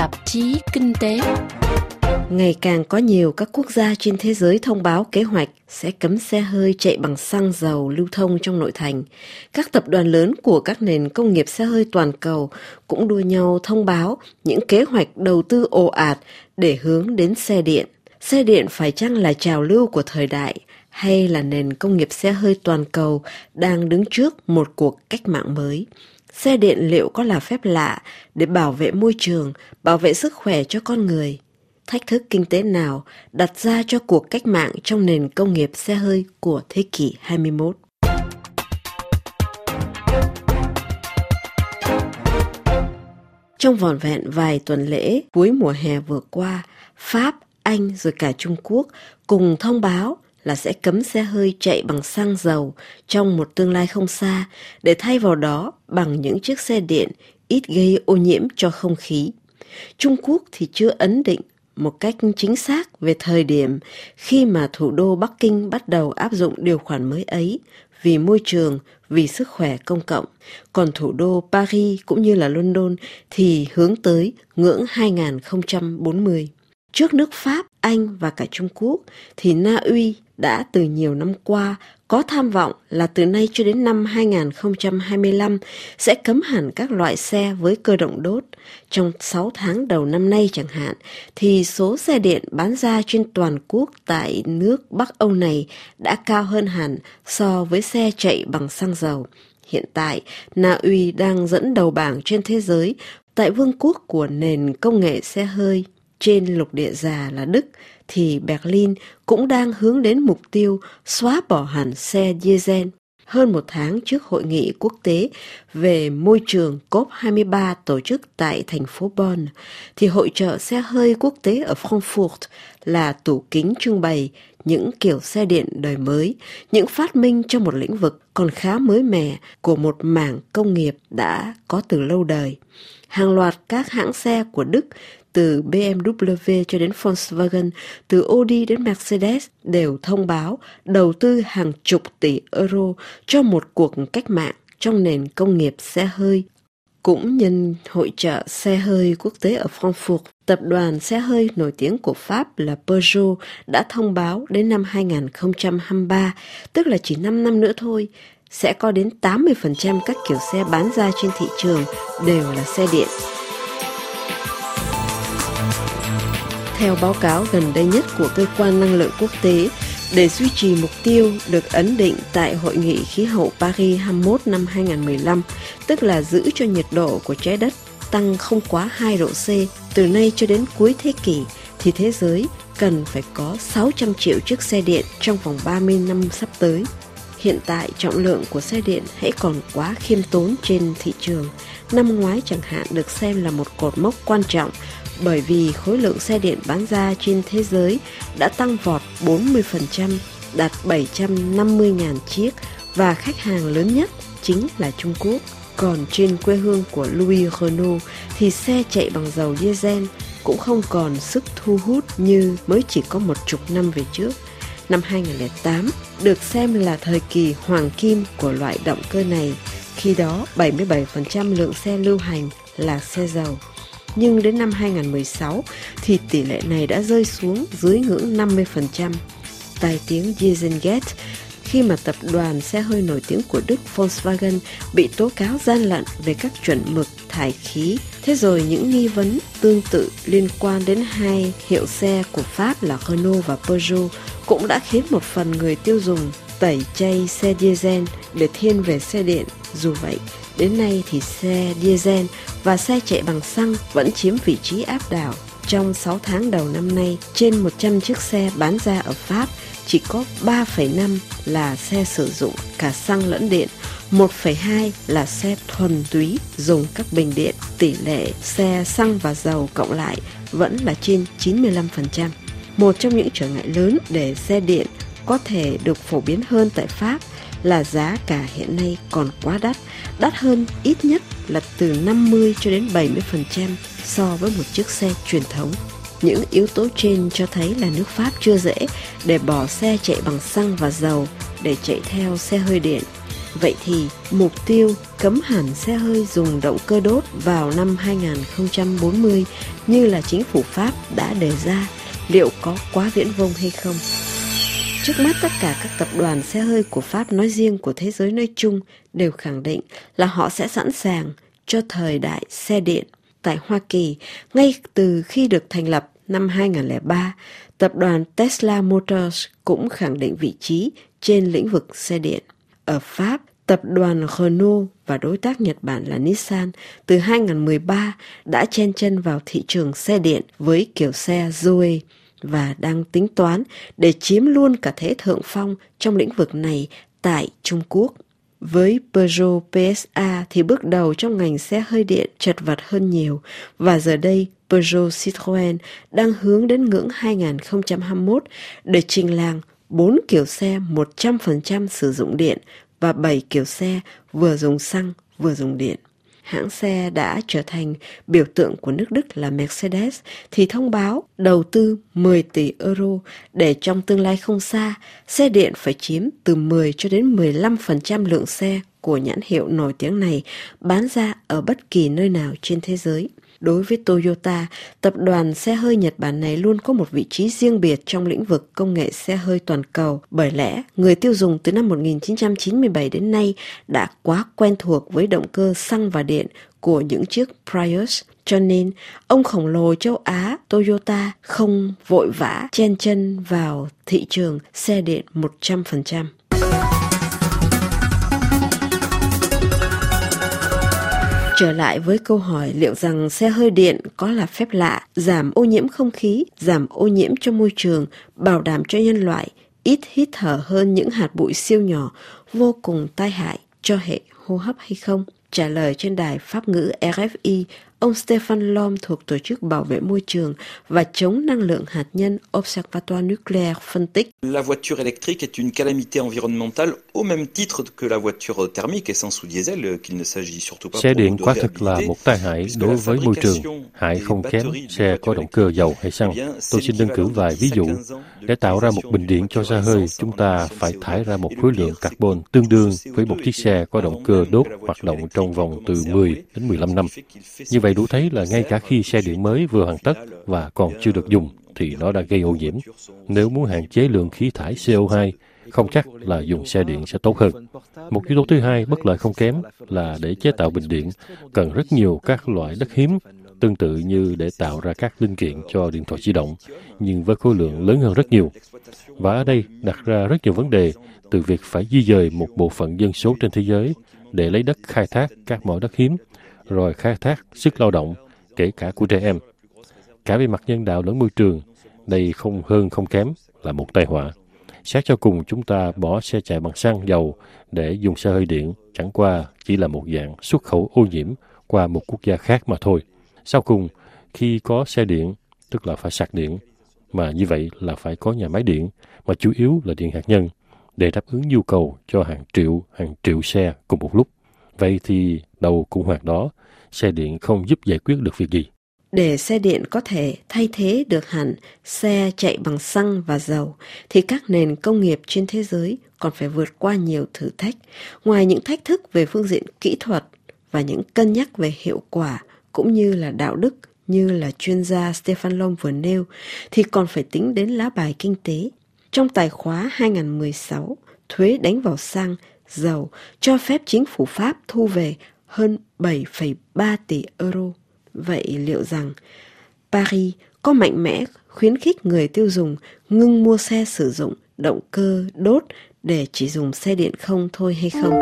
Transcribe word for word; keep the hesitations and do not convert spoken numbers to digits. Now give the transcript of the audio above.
tạp chí Kinh tế. Ngày càng có nhiều các quốc gia trên thế giới thông báo kế hoạch sẽ cấm xe hơi chạy bằng xăng dầu lưu thông trong nội thành. Các tập đoàn lớn của các nền công nghiệp xe hơi toàn cầu cũng đua nhau thông báo những kế hoạch đầu tư ồ ạt để hướng đến xe điện. Xe điện phải chăng là trào lưu của thời đại, hay là nền công nghiệp xe hơi toàn cầu đang đứng trước một cuộc cách mạng mới? Xe điện liệu có là phép lạ để bảo vệ môi trường, bảo vệ sức khỏe cho con người? Thách thức kinh tế nào đặt ra cho cuộc cách mạng trong nền công nghiệp xe hơi của thế kỷ hai mươi mốt? Trong vỏn vẹn vài tuần lễ cuối mùa hè vừa qua, Pháp, Anh rồi cả Trung Quốc cùng thông báo là sẽ cấm xe hơi chạy bằng xăng dầu trong một tương lai không xa, để thay vào đó bằng những chiếc xe điện ít gây ô nhiễm cho không khí. Trung Quốc thì chưa ấn định một cách chính xác về thời điểm khi mà thủ đô Bắc Kinh bắt đầu áp dụng điều khoản mới ấy, vì môi trường, vì sức khỏe công cộng. Còn thủ đô Paris cũng như là London thì hướng tới ngưỡng hai không bốn mươi. Trước nước Pháp, Anh và cả Trung Quốc thì Na Uy đã từ nhiều năm qua có tham vọng là từ nay cho đến năm hai không hai lăm sẽ cấm hẳn các loại xe với cơ động đốt. Trong sáu tháng đầu năm nay chẳng hạn, thì số xe điện bán ra trên toàn quốc tại nước Bắc Âu này đã cao hơn hẳn so với xe chạy bằng xăng dầu. Hiện tại, Na Uy đang dẫn đầu bảng trên thế giới tại vương quốc của nền công nghệ xe hơi. Trên lục địa già là Đức, thì Berlin cũng đang hướng đến mục tiêu xóa bỏ hẳn xe diesel. Hơn một tháng trước hội nghị quốc tế về môi trường cốp hai mươi ba tổ chức tại thành phố Bonn, thì hội chợ xe hơi quốc tế ở Frankfurt là tủ kính trưng bày những kiểu xe điện đời mới, những phát minh trong một lĩnh vực còn khá mới mẻ của một mảng công nghiệp đã có từ lâu đời. Hàng loạt các hãng xe của Đức, từ bê em vê cho đến Volkswagen, từ Audi đến Mercedes đều thông báo đầu tư hàng chục tỷ euro cho một cuộc cách mạng trong nền công nghiệp xe hơi. Cũng nhân hội chợ xe hơi quốc tế ở Frankfurt, tập đoàn xe hơi nổi tiếng của Pháp là Peugeot đã thông báo đến năm hai không hai ba, tức là chỉ năm năm nữa thôi, sẽ có đến tám mươi phần trăm các kiểu xe bán ra trên thị trường đều là xe điện. Theo báo cáo gần đây nhất của Cơ quan Năng lượng Quốc tế, để duy trì mục tiêu được ấn định tại Hội nghị Khí hậu Paris hai mươi mốt năm hai không một lăm, tức là giữ cho nhiệt độ của trái đất tăng không quá hai độ C từ nay cho đến cuối thế kỷ, thì thế giới cần phải có sáu trăm triệu chiếc xe điện trong vòng ba mươi năm sắp tới. Hiện tại trọng lượng của xe điện hãy còn quá khiêm tốn trên thị trường. Năm ngoái chẳng hạn được xem là một cột mốc quan trọng, bởi vì khối lượng xe điện bán ra trên thế giới đã tăng vọt bốn mươi phần trăm, đạt bảy trăm năm mươi nghìn chiếc, và khách hàng lớn nhất chính là Trung Quốc. Còn trên quê hương của Louis Renault thì xe chạy bằng dầu diesel cũng không còn sức thu hút như mới chỉ có một chục năm về trước. Năm hai không không tám được xem là thời kỳ hoàng kim của loại động cơ này, khi đó bảy mươi bảy phần trăm lượng xe lưu hành là xe dầu. Nhưng đến năm hai không một sáu thì tỷ lệ này đã rơi xuống dưới ngưỡng năm mươi phần trăm. Tai tiếng Dieselgate, khi mà tập đoàn xe hơi nổi tiếng của Đức Volkswagen bị tố cáo gian lận về các chuẩn mực thải khí. Thế rồi những nghi vấn tương tự liên quan đến hai hiệu xe của Pháp là Renault và Peugeot cũng đã khiến một phần người tiêu dùng tẩy chay xe diesel để thiên về xe điện. Dù vậy, đến nay thì xe diesel và xe chạy bằng xăng vẫn chiếm vị trí áp đảo. Trong sáu tháng đầu năm nay, trên một trăm chiếc xe bán ra ở Pháp, chỉ có ba phẩy năm là xe sử dụng cả xăng lẫn điện, một phẩy hai là xe thuần túy dùng các bình điện. Tỷ lệ xe xăng và dầu cộng lại vẫn là trên chín mươi lăm phần trăm. Một trong những trở ngại lớn để xe điện có thể được phổ biến hơn tại Pháp là giá cả hiện nay còn quá đắt, đắt hơn ít nhất là từ năm mươi cho đến bảy mươi phần trăm so với một chiếc xe truyền thống. Những yếu tố trên cho thấy là nước Pháp chưa dễ để bỏ xe chạy bằng xăng và dầu để chạy theo xe hơi điện. Vậy thì mục tiêu cấm hẳn xe hơi dùng động cơ đốt vào năm hai không bốn mươi như là chính phủ Pháp đã đề ra, liệu có quá viển vông hay không? Trước mắt tất cả các tập đoàn xe hơi của Pháp nói riêng, của thế giới nói chung đều khẳng định là họ sẽ sẵn sàng cho thời đại xe điện. Tại Hoa Kỳ, ngay từ khi được thành lập năm hai không không ba, tập đoàn Tesla Motors cũng khẳng định vị trí trên lĩnh vực xe điện. Ở Pháp, tập đoàn Renault và đối tác Nhật Bản là Nissan từ hai không một ba đã chen chân vào thị trường xe điện với kiểu xe Zoe và đang tính toán để chiếm luôn cả thế thượng phong trong lĩnh vực này tại Trung Quốc. Với Peugeot pê ét a thì bước đầu trong ngành xe hơi điện chật vật hơn nhiều, và giờ đây Peugeot Citroën đang hướng đến ngưỡng hai không hai mốt để trình làng bốn kiểu xe một trăm phần trăm sử dụng điện và bảy kiểu xe vừa dùng xăng vừa dùng điện. Hãng xe đã trở thành biểu tượng của nước Đức là Mercedes thì thông báo đầu tư mười tỷ euro để trong tương lai không xa, xe điện phải chiếm từ mười cho đến mười lăm phần trăm lượng xe của nhãn hiệu nổi tiếng này bán ra ở bất kỳ nơi nào trên thế giới. Đối với Toyota, tập đoàn xe hơi Nhật Bản này luôn có một vị trí riêng biệt trong lĩnh vực công nghệ xe hơi toàn cầu. Bởi lẽ, người tiêu dùng từ năm một nghìn chín trăm chín mươi bảy đến nay đã quá quen thuộc với động cơ xăng và điện của những chiếc Prius. Cho nên, ông khổng lồ châu Á Toyota không vội vã chen chân vào thị trường xe điện một trăm phần trăm. Trở lại với câu hỏi liệu rằng xe hơi điện có là phép lạ, giảm ô nhiễm không khí, giảm ô nhiễm cho môi trường, bảo đảm cho nhân loại ít hít thở hơn những hạt bụi siêu nhỏ, vô cùng tai hại cho hệ hô hấp hay không? Trả lời trên đài Pháp ngữ R F I, ông Stéphane Lhomme thuộc Tổ chức Bảo vệ Môi trường và chống năng lượng hạt nhân Observatoire Nucléaire phân tích. La voiture électrique est une calamité environnementale au même titre que la voiture thermique essence ou diesel, qu'il ne s'agit surtout pas. Xe điện quả thực là một tai hại đối với môi trường, hại không kém xe có động cơ dầu hay xăng. Tôi xin đơn cử vài ví dụ. Để tạo ra một bình điện cho xe hơi, chúng ta phải thải ra một khối lượng carbon tương đương với một chiếc xe có động cơ đốt hoạt động trong vòng từ mười đến mười lăm năm. Như vậy đủ thấy là ngay cả khi xe điện mới vừa hoàn tất và còn chưa được dùng thì nó đã gây ô nhiễm. Nếu muốn hạn chế lượng khí thải C O hai, không chắc là dùng xe điện sẽ tốt hơn. Một yếu tố thứ hai bất lợi không kém là để chế tạo bình điện cần rất nhiều các loại đất hiếm, tương tự như để tạo ra các linh kiện cho điện thoại di động, nhưng với khối lượng lớn hơn rất nhiều. Và ở đây đặt ra rất nhiều vấn đề, từ việc phải di dời một bộ phận dân số trên thế giới để lấy đất khai thác các mỏ đất hiếm, rồi khai thác sức lao động, kể cả của trẻ em. Cả về mặt nhân đạo lẫn môi trường, đây không hơn không kém là một tai họa. Xét cho cùng, chúng ta bỏ xe chạy bằng xăng dầu để dùng xe hơi điện chẳng qua chỉ là một dạng xuất khẩu ô nhiễm qua một quốc gia khác mà thôi. Sau cùng, khi có xe điện, tức là phải sạc điện, mà như vậy là phải có nhà máy điện, mà chủ yếu là điện hạt nhân, để đáp ứng nhu cầu cho hàng triệu, hàng triệu xe cùng một lúc. Vậy thì đầu cùng hoạt đó, xe điện không giúp giải quyết được việc gì. Để xe điện có thể thay thế được hẳn xe chạy bằng xăng và dầu, thì các nền công nghiệp trên thế giới còn phải vượt qua nhiều thử thách. Ngoài những thách thức về phương diện kỹ thuật và những cân nhắc về hiệu quả cũng như là đạo đức như là chuyên gia Stéphane Lhomme vừa nêu, thì còn phải tính đến lá bài kinh tế. Trong tài khóa hai không một sáu, thuế đánh vào xăng, dầu cho phép chính phủ Pháp thu về hơn bảy phẩy ba tỷ euro. Vậy liệu rằng Paris có mạnh mẽ khuyến khích người tiêu dùng ngưng mua xe sử dụng động cơ đốt để chỉ dùng xe điện không thôi hay không?